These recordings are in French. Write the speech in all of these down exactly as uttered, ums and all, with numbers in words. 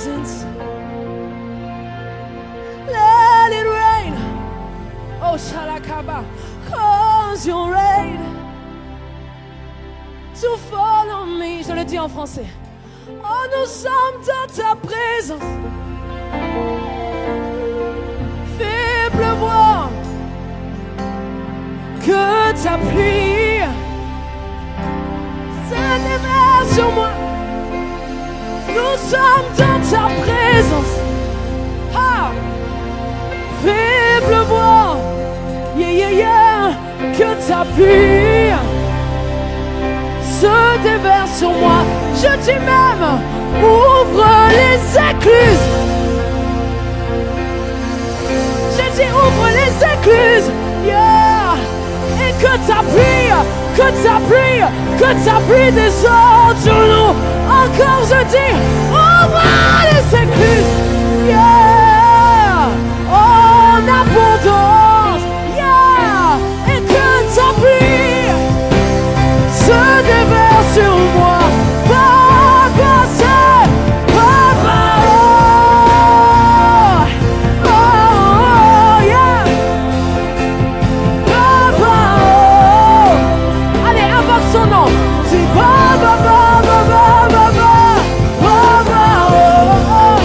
presence. Let it rain. Oh, Shalakaba. Cause your rain to follow me. Je le dis en français. Oh, nous sommes dans ta présence. Fais pleuvoir que ta pluie se déverse sur moi. Nous sommes dans ta présence. Ah, fais pleuvoir, yeah, yeah, yeah, que ta pluie se déverse sur moi. Je dis même, ouvre les écluses. Je dis, ouvre les écluses, yeah. Et que ta pluie, que ta pluie, que ta pluie descende sur nous. Encore je dis, ouvre les écluses, yeah. En abondance, yeah. Et que ta pluie se déverse sur moi. Papa, c'est Papa, oh, oh, oh, yeah. Papa, oh. Allez, invoque son nom. C'est Papa, Papa, Papa, Papa, Papa, oh, oh.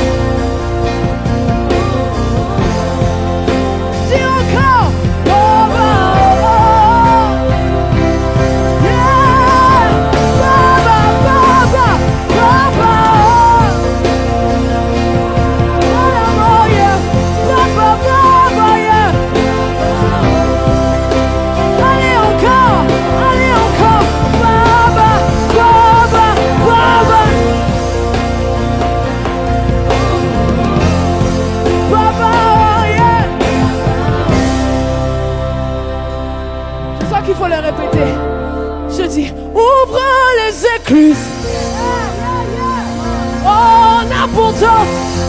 Dis encore, Papa, oh, yeah. Papa, Papa, Papa, oh, yeah. Papa, Papa, yeah. Allez encore, allez encore, Papa, Papa, Papa, Papa, oh, yeah. Je sens qu'il faut le répéter. Je dis, ouvre les écluses en abondance.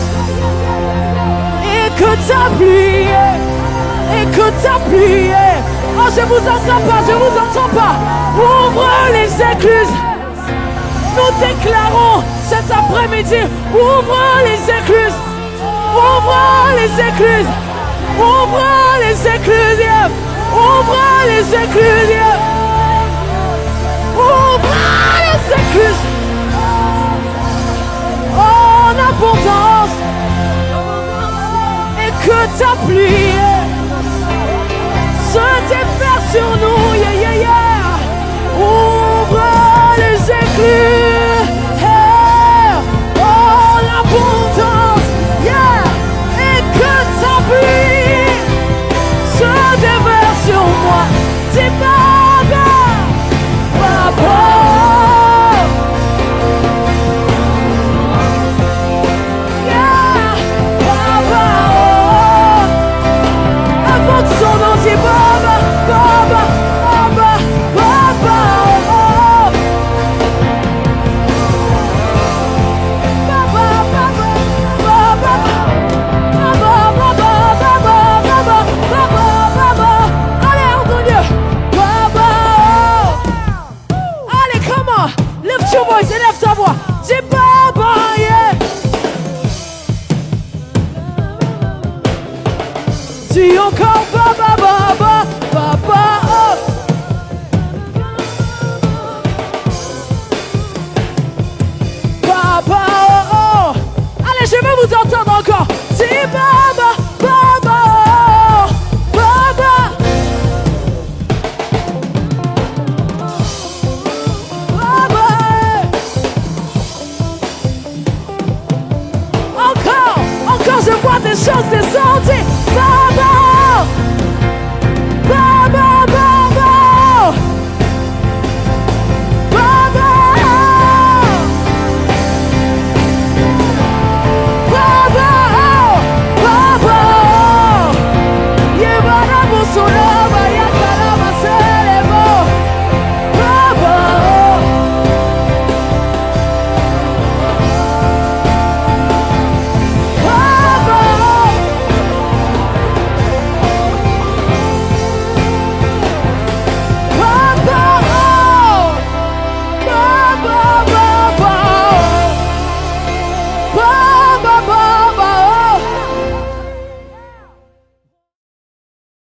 Et que ta pluie, et que ta pluie. Oh, je vous entends pas, je vous entends pas. Ouvre les écluses. Nous déclarons cet après-midi, ouvre les écluses. Ouvre les écluses. Ouvre les écluses. Yeah. Ouvre les écluses. Yeah. Ouvre les écluses. En abondance. Et que ta pluie se déverse sur nous. Yeah, yeah, yeah. Ouvre les écluses. Yeah. En abondance. Yeah. Et que ta pluie se déverse sur moi. C'est Papa, Papa. Yeah, Papa, oh. Invoque son nom, c'est Papa, Papa, Papa, Papa, oh. Papa, Papa, Papa, Papa, Papa, Papa, Papa, Papa. Allez, on Dieu. Papa, oh. Allez, come on. Lift your voice, élève ta voix. C'est Papa, yeah. Dis encore Papa, Papa, Papa, oh. Papa, oh, oh. Allez, je veux vous entendre encore. C'est Papa, Papa, oh. Papa. Papa. Encore, encore, je vois des choses descendre. Papa.